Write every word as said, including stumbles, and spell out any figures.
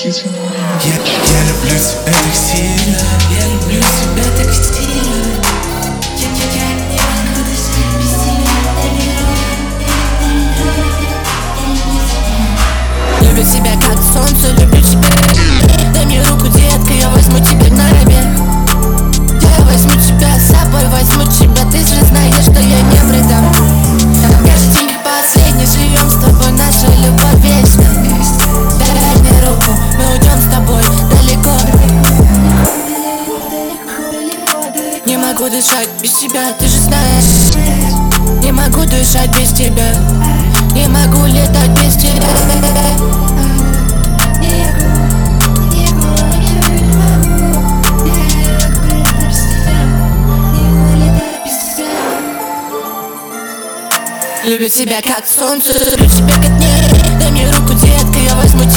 восхитительно. Я, я люблю тебя так сильно. Я люблю тебя так сильно. Я, я, я не могу дышать без тебя. Люблю тебя как солнце, люблю тебя. Дай мне руку, детка, я возьму тебя на рабе. Я возьму тебя с собой, возьму тебя. Ты же знаешь, что я не предам. Каждый день последний, живем с тобой, наша любовь вечна. Дай мне руку, мы уйдем с тобой далеко. Не могу дышать без тебя, ты же знаешь. Не могу дышать без тебя. Не могу летать без тебя. Люблю тебя как солнце, люблю тебя как небо. Дай мне руку, детка, я возьму